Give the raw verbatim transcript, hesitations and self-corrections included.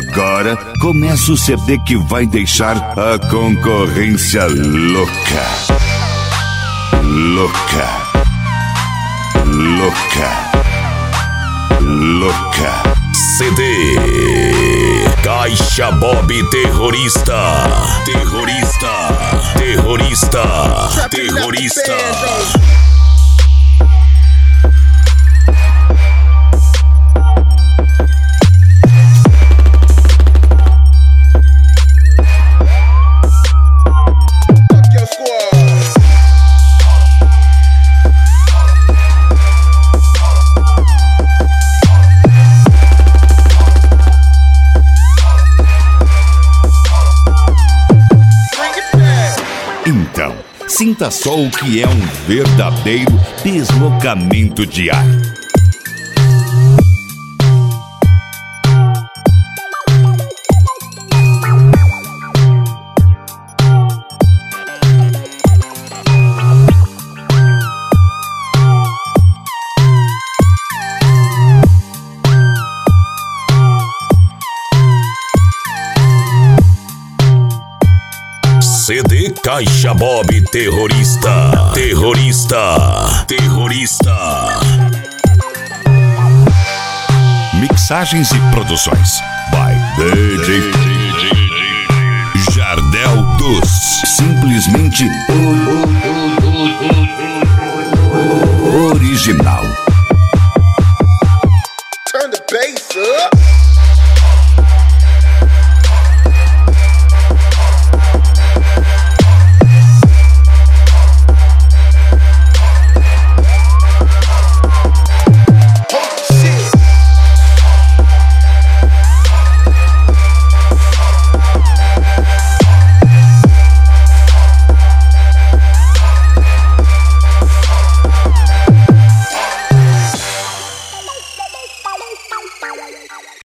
Agora começa o C D que vai deixar a concorrência louca. Louca. Louca. Louca. C D Caixa Bob Terrorista. Terrorista. Terrorista. Terrorista. Então, sinta só o que é um verdadeiro deslocamento de ar. C D Caixa Bob Terrorista. Terrorista. Terrorista. Mixagens e produções by D J Jardel dos simplesmente original. Turn the bass up.